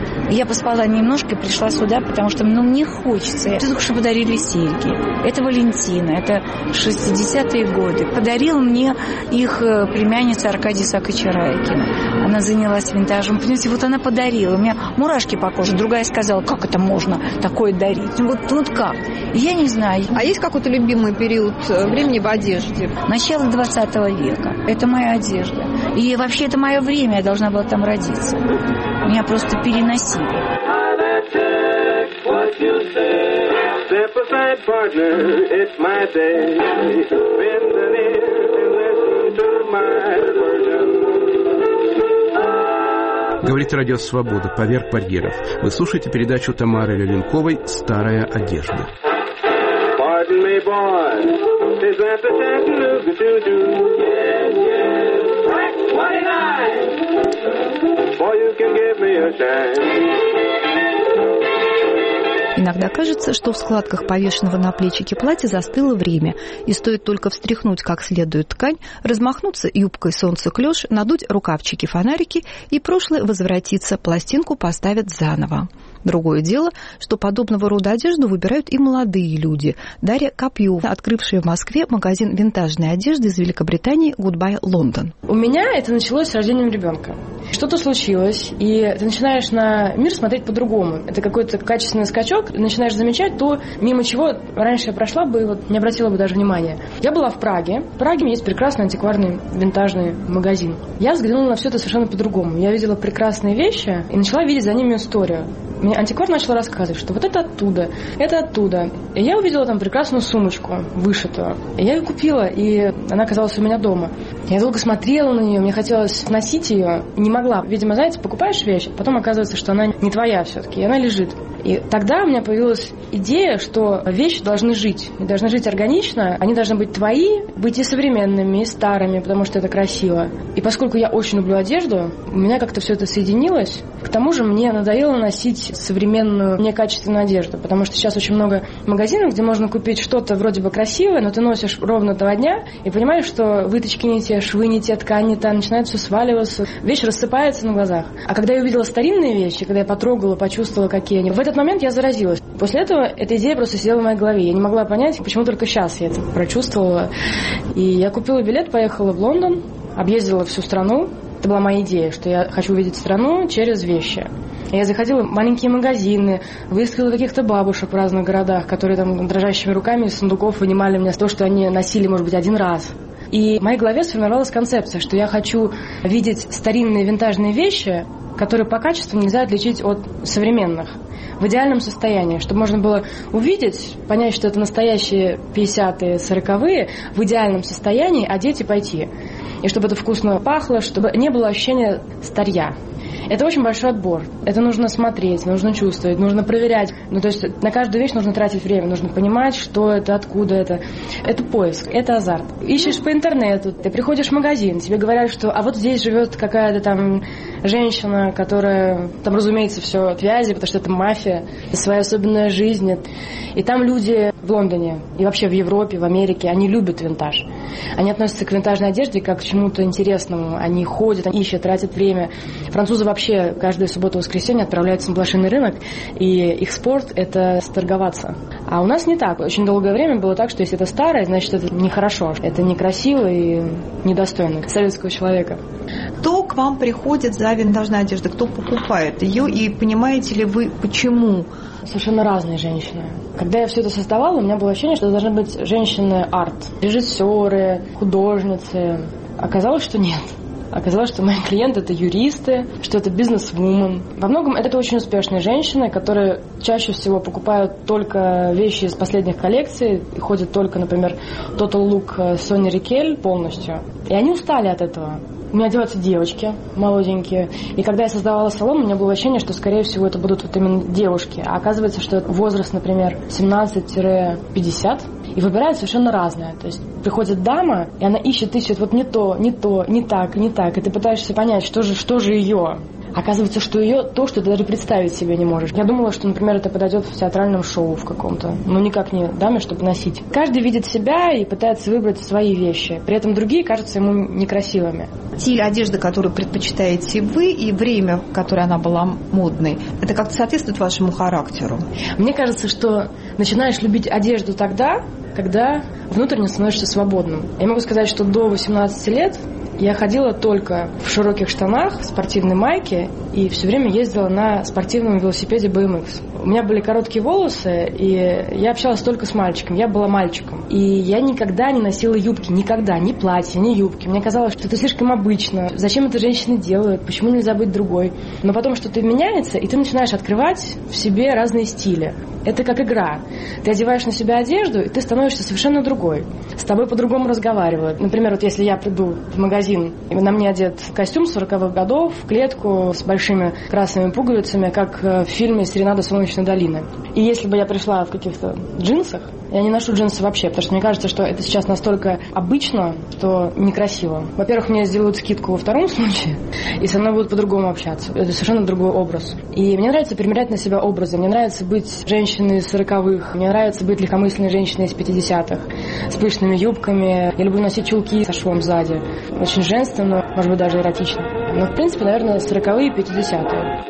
Я поспала немножко и пришла сюда, потому что, ну, мне хочется. Я только что подарили серьги. Это Валентина, это шестидесятые годы. Подарила мне их племянница Аркадия Саакачарайкина. Она занялась винтажем. Понимаете, вот она подарила. У меня мурашки по коже. Другая сказала: как это можно такое дарить? Ну, вот, вот как? Я не знаю. А есть какой-то любимый период времени в одежде? Начало двадцатого века. Это моя одежда. И вообще это мое время. Я должна была там родиться. Меня просто переносили. Говорит Радио Свобода, поверх барьеров. Вы слушаете передачу Тамары Леленковой «Старая одежда». threaten me, boy. Is that the Chattanooga choo-choo? Yes, yes. Track twenty-nine. Boy, you can give me a chance. Иногда кажется, что в складках повешенного на плечике платья застыло время, и стоит только встряхнуть как следует ткань, размахнуться юбкой солнцеклёш, надуть рукавчики-фонарики, и прошлое возвратится, пластинку поставят заново. Другое дело, что подобного рода одежду выбирают и молодые люди. Дарья Копьёва, открывшая в Москве магазин винтажной одежды из Великобритании Goodbye London. У меня это началось с рождением ребенка. Что-то случилось, и ты начинаешь на мир смотреть по-другому. Это какой-то качественный скачок, ты начинаешь замечать то, мимо чего раньше я прошла бы и вот не обратила бы даже внимания. Я была в Праге. В Праге есть прекрасный антикварный винтажный магазин. Я взглянула на все это совершенно по-другому. Я видела прекрасные вещи и начала видеть за ними историю. Мне антиквар начал рассказывать, что вот это оттуда, это оттуда. И я увидела там прекрасную сумочку, вышитую. И я ее купила, и она оказалась у меня дома. Я долго смотрела на нее, мне хотелось носить ее, не могла. Видимо, знаете, покупаешь вещь, потом оказывается, что она не твоя все-таки, и она лежит. И тогда у меня появилась идея, что вещи должны жить. И должны жить органично, они должны быть твои, быть и современными, и старыми, потому что это красиво. И поскольку я очень люблю одежду, у меня как-то все это соединилось. К тому же мне надоело носить современную, некачественную одежду, потому что сейчас очень много магазинов, где можно купить что-то вроде бы красивое, но ты носишь ровно два дня и понимаешь, что выточки не те, швы не те, ткань не та, начинает все сваливаться, вещь рассыпается на глазах. А когда я увидела старинные вещи, когда я потрогала, почувствовала, какие они, в этот момент я заразилась. После этого эта идея просто сидела в моей голове. Я не могла понять, почему только сейчас я это прочувствовала. И я купила билет, поехала в Лондон, объездила всю страну. Это была моя идея, что я хочу увидеть страну через вещи. Я заходила в маленькие магазины, выискивала каких-то бабушек в разных городах, которые там дрожащими руками из сундуков вынимали мне то, что они носили, может быть, один раз. И в моей голове сформировалась концепция, что я хочу видеть старинные винтажные вещи, которые по качеству нельзя отличить от современных, в идеальном состоянии, чтобы можно было увидеть, понять, что это настоящие пятидесятые, сороковые, в идеальном состоянии, одеть и пойти. И чтобы это вкусно пахло, чтобы не было ощущения старья. Это очень большой отбор. Это нужно смотреть, нужно чувствовать, нужно проверять. Ну, то есть на каждую вещь нужно тратить время, нужно понимать, что это, откуда это. Это поиск, это азарт. Ищешь по интернету, ты приходишь в магазин, тебе говорят, что а вот здесь живет какая-то там женщина, которая, там, разумеется, все в связи, потому что это мафия, своя особенная жизнь. И там люди в Лондоне и вообще в Европе, в Америке, они любят винтаж. Они относятся к винтажной одежде как к чему-то интересному. Они ходят, они ищут, тратят время. Французы вообще каждую субботу и воскресенье отправляются на блошиный рынок, и их спорт – это торговаться. А у нас не так. Очень долгое время было так, что если это старое, значит, это нехорошо, это некрасиво и недостойно советского человека. Кто к вам приходит за винтажной одеждой? Кто покупает ее? И понимаете ли вы, почему? Совершенно разные женщины. Когда я все это создавала, у меня было ощущение, что это должны быть женщины-арт, режиссеры, художницы. Оказалось, что нет. Оказалось, что мои клиенты – это юристы, что это бизнес-вумен. Во многом это очень успешные женщины, которые чаще всего покупают только вещи из последних коллекций, и ходят только, например, Total Look Сони Рикель полностью. И они устали от этого. У меня одеваются девочки молоденькие. И когда я создавала салон, у меня было ощущение, что, скорее всего, это будут вот именно девушки. А оказывается, что возраст, например, семнадцать-пятьдесят. И выбирают совершенно разное. То есть приходит дама, и она ищет, ищет вот не то, не то, не так, не так. И ты пытаешься понять, что же, что же ее. Оказывается, что ее то, что ты даже представить себе не можешь. Я думала, что, например, это подойдет в театральном шоу в каком-то. Но никак не даме, чтобы носить. Каждый видит себя и пытается выбрать свои вещи. При этом другие кажутся ему некрасивыми. Стиль одежды, которую предпочитаете вы, и время, в которое она была модной, это как-то соответствует вашему характеру? Мне кажется, что начинаешь любить одежду тогда, когда внутренне становишься свободным. Я могу сказать, что до восемнадцати лет я ходила только в широких штанах, в спортивной майке и все время ездила на спортивном велосипеде би эм икс. У меня были короткие волосы, и я общалась только с мальчиком. Я была мальчиком. И я никогда не носила юбки. Никогда. Ни платья, ни юбки. Мне казалось, что это слишком обычно. Зачем это женщины делают? Почему нельзя быть другой? Но потом что-то меняется, и ты начинаешь открывать в себе разные стили. Это как игра. Ты одеваешь на себя одежду, и ты становишься совершенно другой. С тобой по-другому разговаривают. Например, вот если я приду в магазин, и на мне одет костюм сороковых годов, в клетку с большими красными пуговицами, как в фильме «Серенада солнечной долины». И если бы я пришла в каких-то джинсах, я не ношу джинсы вообще, потому что мне кажется, что это сейчас настолько обычно, что некрасиво. Во-первых, мне сделают скидку во втором случае, и со мной будут по-другому общаться. Это совершенно другой образ. И мне нравится примерять на себя образы. Мне нравится быть женщиной из сороковых. Мне нравится быть легкомысленной женщиной из пятидесятых. С пышными юбками. Я люблю носить чулки со швом сзади. Очень женственно, может быть, даже эротично. Но, в принципе, наверное, сороковые и пятидесятые.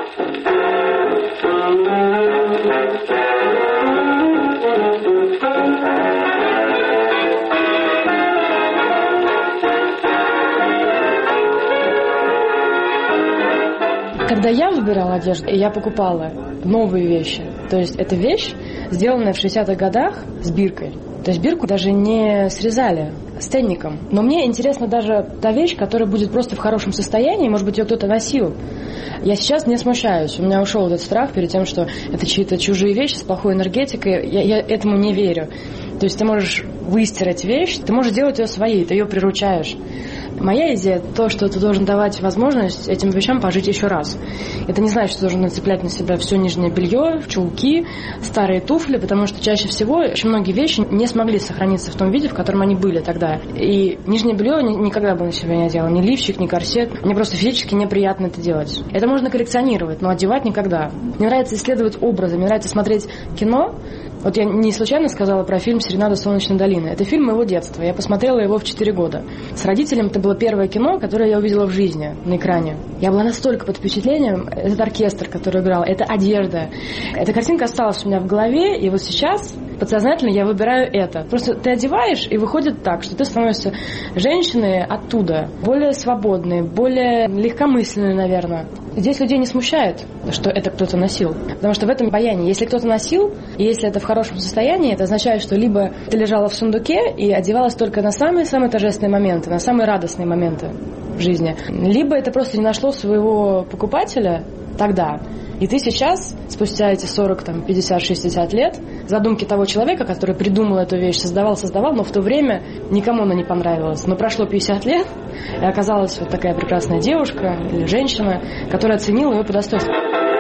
Когда я выбирала одежду, я покупала новые вещи. То есть это вещь, сделанная в шестидесятых годах с биркой. То есть бирку даже не срезали с ценником. Но мне интересна даже та вещь, которая будет просто в хорошем состоянии, может быть, ее кто-то носил. Я сейчас не смущаюсь. У меня ушел этот страх перед тем, что это чьи-то чужие вещи с плохой энергетикой. Я, я этому не верю. То есть ты можешь выстирать вещь, ты можешь делать ее своей, ты ее приручаешь. Моя идея – то, что ты должен давать возможность этим вещам пожить еще раз. Это не значит, что ты должен нацеплять на себя все нижнее белье, чулки, старые туфли, потому что чаще всего очень многие вещи не смогли сохраниться в том виде, в котором они были тогда. И нижнее белье никогда бы на себя не одела, ни лифчик, ни корсет. Мне просто физически неприятно это делать. Это можно коллекционировать, но одевать никогда. Мне нравится исследовать образы, мне нравится смотреть кино. Вот я не случайно сказала про фильм «Серенада солнечной долины». Это фильм моего детства. Я посмотрела его в четыре года. С родителями это было первое кино, которое я увидела в жизни на экране. Я была настолько под впечатлением. Этот оркестр, который играл, это одежда. Эта картинка осталась у меня в голове, и вот сейчас подсознательно я выбираю это. Просто ты одеваешь, и выходит так, что ты становишься женщиной оттуда, более свободной, более легкомысленной, наверное. Здесь людей не смущает, что это кто-то носил. Потому что в этом баяне, если кто-то носил, и если это в хорошем состоянии, это означает, что либо ты лежала в сундуке и одевалась только на самые-самые торжественные моменты, на самые радостные моменты в жизни, либо это просто не нашло своего покупателя тогда. И ты сейчас, спустя эти сорок, там, пятьдесят, шестьдесят лет, задумки того человека, который придумал эту вещь, создавал, создавал, но в то время никому она не понравилась. Но прошло пятьдесят лет, и оказалась вот такая прекрасная девушка или женщина, которая оценила ее по достоинству.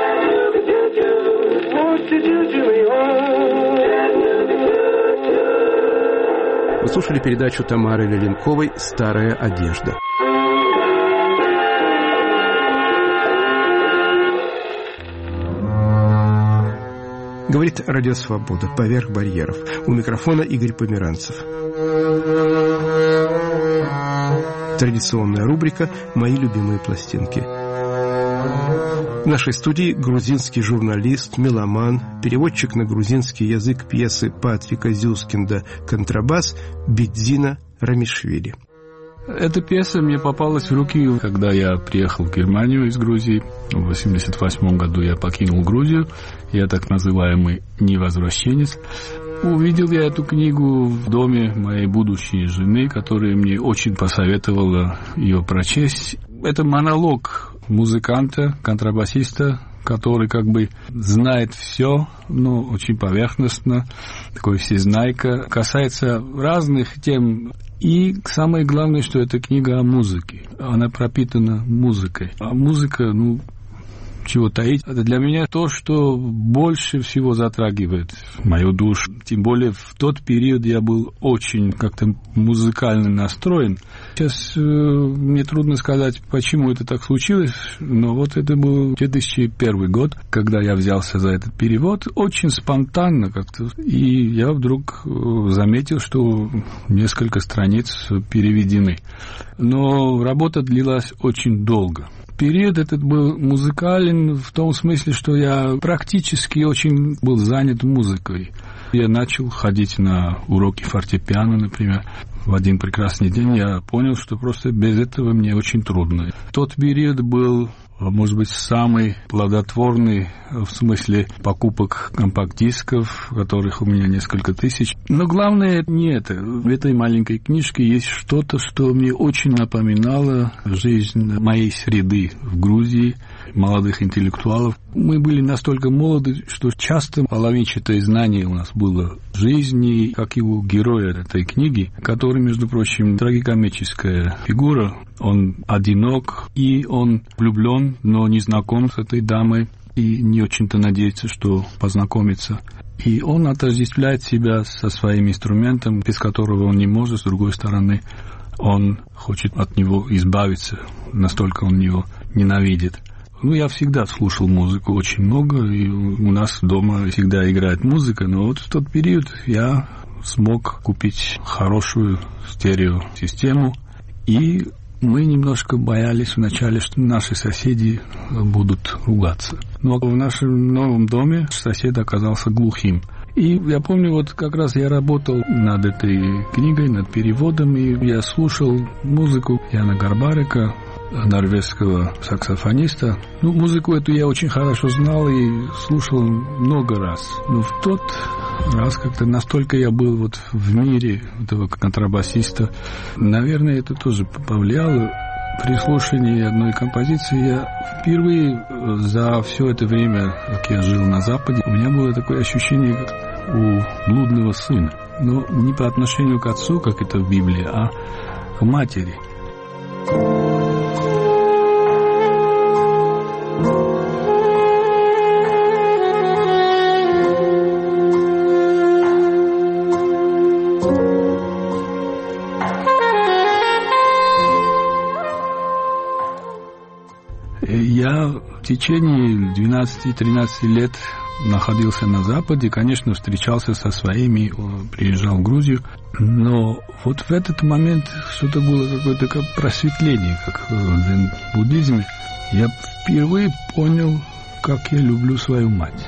Вы слушали передачу Тамары Леленковой «Старая одежда». Говорит Радио Свобода. Поверх барьеров. У микрофона Игорь Померанцев. Традиционная рубрика «Мои любимые пластинки». В нашей студии грузинский журналист, меломан, переводчик на грузинский язык пьесы Патрика Зюскинда «Контрабас» Бидзина Рамишвили. Эта пьеса мне попалась в руки, когда я приехал в Германию из Грузии. В восемьдесят восьмом году я покинул Грузию. Я так называемый невозвращенец. Увидел я эту книгу в доме моей будущей жены, которая мне очень посоветовала ее прочесть. Это монолог музыканта, контрабасиста, который как бы знает все, но очень поверхностно, такой всезнайка, касается разных тем. И самое главное, что эта книга о музыке. Она пропитана музыкой. А музыка, ну, чего таить. Это для меня то, что больше всего затрагивает мою душу. Тем более в тот период я был очень как-то музыкально настроен. Сейчас э, мне трудно сказать, почему это так случилось, но вот это был две тысячи первый год, когда я взялся за этот перевод, очень спонтанно как-то. И я вдруг заметил, что несколько страниц переведены. Но работа длилась очень долго. Период этот был музыкален в том смысле, что я практически очень был занят музыкой. Я начал ходить на уроки фортепиано, например. В один прекрасный день я понял, что просто без этого мне очень трудно. Тот период был может быть, самый плодотворный в смысле покупок компакт-дисков, которых у меня несколько тысяч. Но главное не это. В этой маленькой книжке есть что-то, что мне очень напоминало жизнь моей среды в Грузии, молодых интеллектуалов. Мы были настолько молоды, что часто половинчатое знание у нас было жизни, как и у героя этой книги, который, между прочим, трагикомическая фигура. Он одинок, и он влюблен, но не знаком с этой дамой, и не очень-то надеется, что познакомится. И он отождествляет себя со своим инструментом, без которого он не может. С другой стороны, он хочет от него избавиться, настолько он его ненавидит. Ну, я всегда слушал музыку очень много, и у нас дома всегда играет музыка, но вот в тот период я смог купить хорошую стереосистему, и мы немножко боялись вначале, что наши соседи будут ругаться. Но в нашем новом доме сосед оказался глухим. И я помню, вот как раз я работал над этой книгой, над переводом, и я слушал музыку Яна Гарбарика, норвежского саксофониста. Ну, музыку эту я очень хорошо знал и слушал много раз. Но в тот раз как-то настолько я был вот в мире этого контрабасиста, наверное, это тоже повлияло. При слушании одной композиции я впервые за все это время, как я жил на Западе, у меня было такое ощущение, как у блудного сына. Но не по отношению к отцу, как это в Библии, а к матери. Я в течение двенадцати-тринадцати лет находился на Западе, конечно, встречался со своими, приезжал в Грузию, но вот в этот момент что-то было какое-то как просветление, как в буддизме. Я впервые понял, как я люблю свою мать.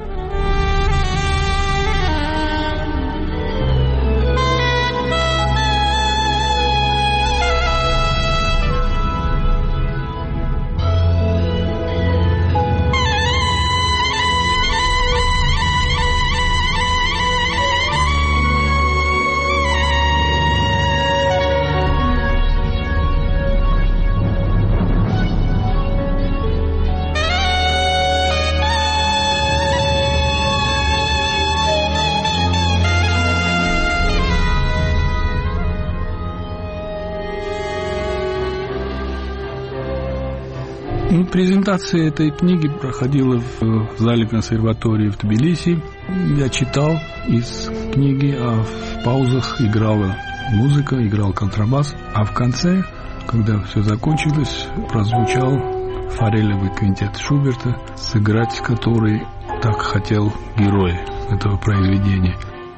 Презентация этой книги проходила в зале консерватории в Тбилиси. Я читал из книги, а в паузах играла музыка, играл контрабас. А в конце, когда все закончилось, прозвучал форелевый квинтет Шуберта, сыграть который так хотел герой этого произведения.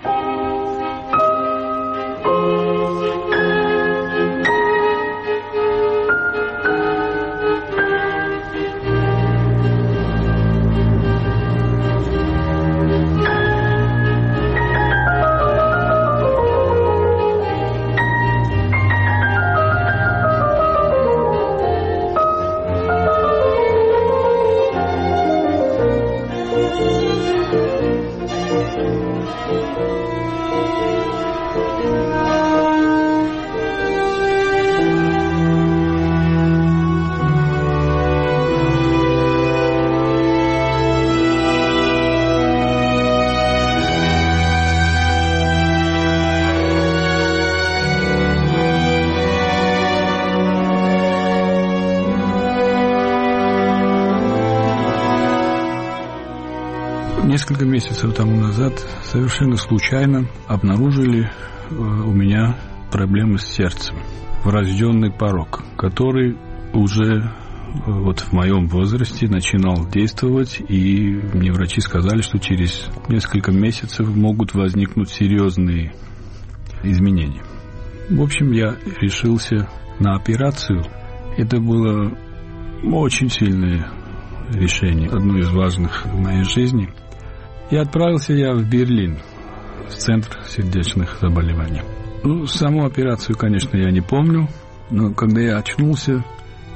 Несколько месяцев тому назад совершенно случайно обнаружили у меня проблемы с сердцем, врожденный порок, который уже вот в моем возрасте начинал действовать, и мне врачи сказали, что через несколько месяцев могут возникнуть серьезные изменения. В общем, я решился на операцию. Это было очень сильное решение, одно из важных в моей жизни. И отправился я в Берлин, в Центр сердечных заболеваний. Ну, саму операцию, конечно, я не помню, но когда я очнулся,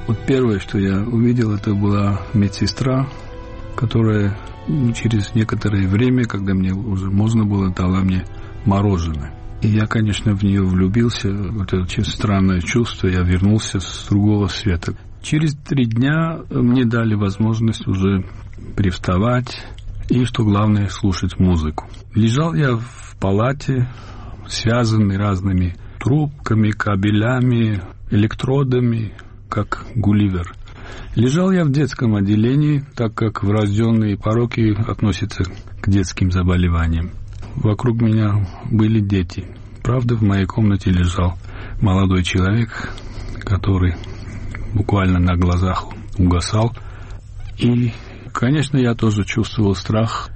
Вот первое, что я увидел, это была медсестра, которая через некоторое время, когда мне уже можно было, дала мне мороженое. И я, конечно, в нее влюбился. Вот это очень странное чувство. Я вернулся с другого света. Через три дня мне дали возможность уже привставать и, что главное, слушать музыку. Лежал я в палате, связанный разными трубками, кабелями, электродами, как Гулливер. Лежал я в детском отделении, так как врожденные пороки относятся к детским заболеваниям. Вокруг меня были дети. Правда, в моей комнате лежал молодой человек, который буквально на глазах угасал. И, конечно, я тоже чувствовал страх.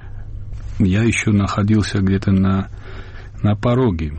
Я еще находился где-то на, на пороге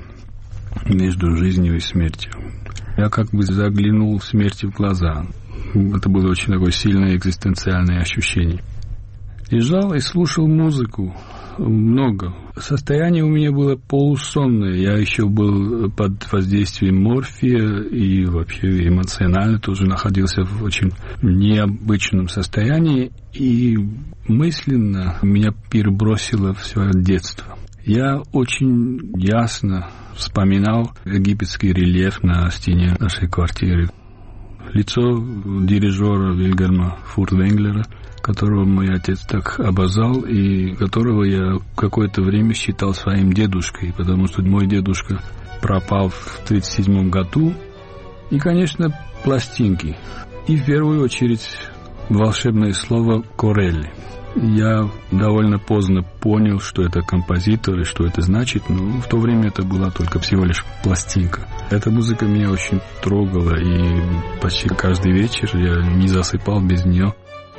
между жизнью и смертью. Я как бы заглянул смерти в глаза. Это было очень такое сильное экзистенциальное ощущение. Лежал и слушал музыку. Много. Состояние у меня было полусонное. Я еще был под воздействием морфия и вообще эмоционально тоже находился в очень необычном состоянии. И мысленно меня перебросило в свое детство. Я очень ясно вспоминал египетский рельеф на стене нашей квартиры. Лицо дирижера Вильгельма Фуртвенглера, которого мой отец так обожал и которого я какое-то время считал своим дедушкой, потому что мой дедушка пропал в тридцать седьмом году. И, конечно, пластинки. И в первую очередь волшебное слово «Корелли». Я довольно поздно понял, что это композитор и что это значит, но в то время это была только всего лишь пластинка. Эта музыка меня очень трогала, и почти каждый вечер я не засыпал без нее.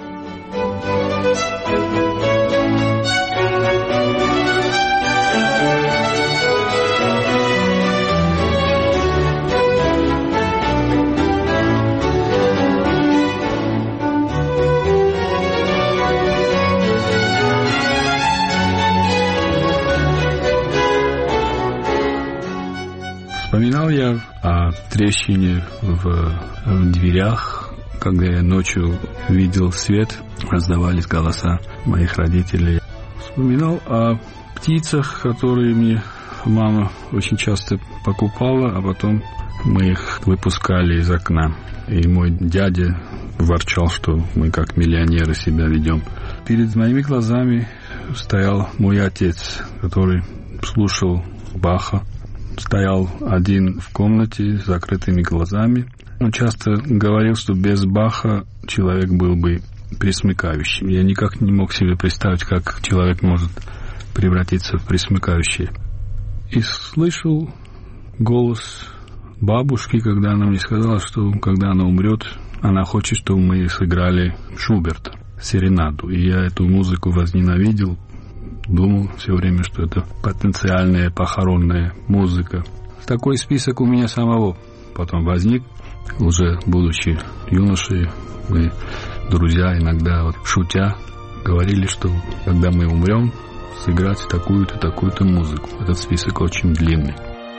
Вспоминал я о трещине в, в дверях, когда я ночью видел свет, раздавались голоса моих родителей. Вспоминал о птицах, которые мне мама очень часто покупала, а потом мы их выпускали из окна. И мой дядя ворчал, что мы как миллионеры себя ведем. Перед моими глазами стоял мой отец, который слушал Баха. Стоял один в комнате с закрытыми глазами. Он часто говорил, что без Баха человек был бы пресмыкающим. Я никак не мог себе представить, как человек может превратиться в пресмыкающее. И слышал голос бабушки, когда она мне сказала, что когда она умрет, она хочет, чтобы мы сыграли Шуберта, серенаду. И я эту музыку возненавидел. Думал все время, что это потенциальная похоронная музыка. Такой список у меня самого потом возник. Уже будучи юношей, мы, друзья, иногда вот, шутя, говорили, что когда мы умрем, сыграть такую-то, такую-то музыку. Этот список очень длинный.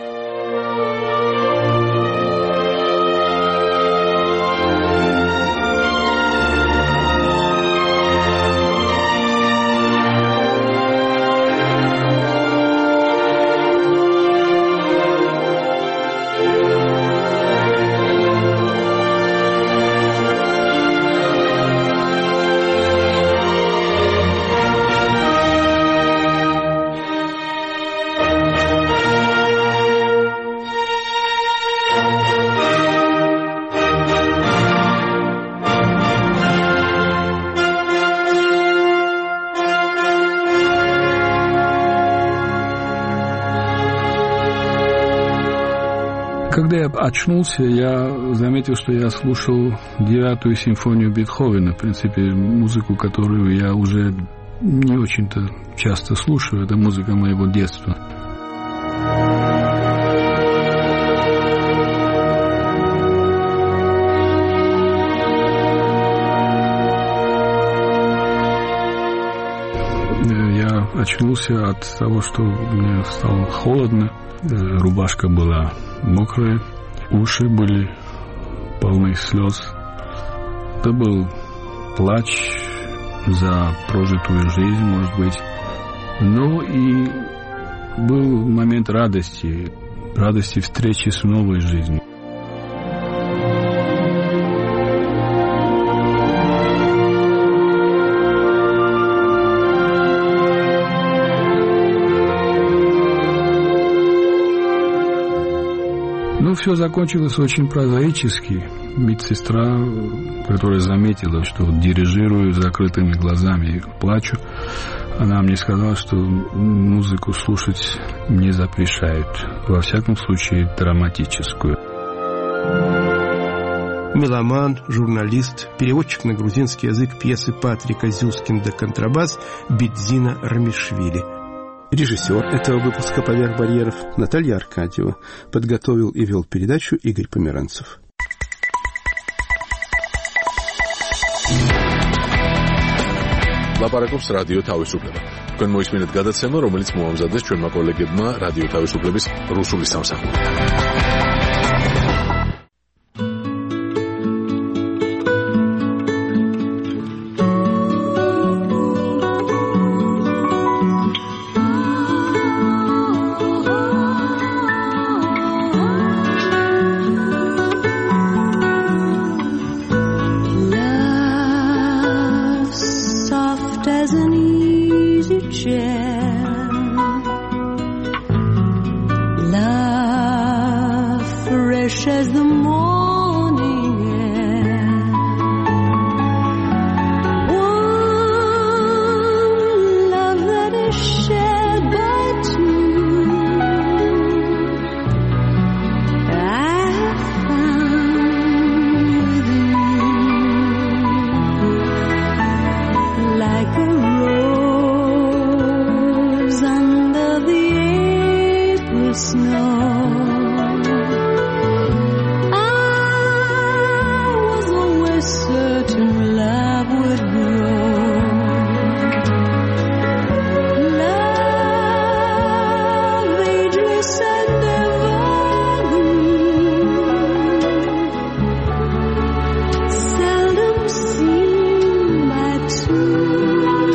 Когда я очнулся, я заметил, что я слушал девятую симфонию Бетховена, в принципе, музыку, которую я уже не очень-то часто слушаю. Это музыка моего детства. Я очнулся от того, что мне стало холодно, рубашка была мокрая, уши были полны слез. Это был плач за прожитую жизнь, может быть, но и был момент радости, радости встречи с новой жизнью. Ну, все закончилось очень прозаически. Медсестра, которая заметила, что дирижирую закрытыми глазами и плачу, она мне сказала, что музыку слушать не запрещают. Во всяком случае, драматическую. Меломан, журналист, переводчик на грузинский язык пьесы Патрика Зюскинда «Контрабас» Бидзина Рамишвили. Режиссер этого выпуска «Поверх барьеров» Наталья Аркадьева. Подготовил и вел передачу Игорь Померанцев. ლაპარაკობს რადიო თავისუფლება. თქვენ მოისმინეთ გადაცემა, რომელიც მოამზადეს ჩვენმა კოლეგებმა რადიო თავისუფლების რუსული სამსახურიდან.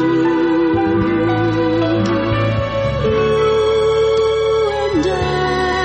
Die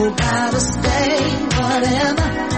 gotta stay, whatever.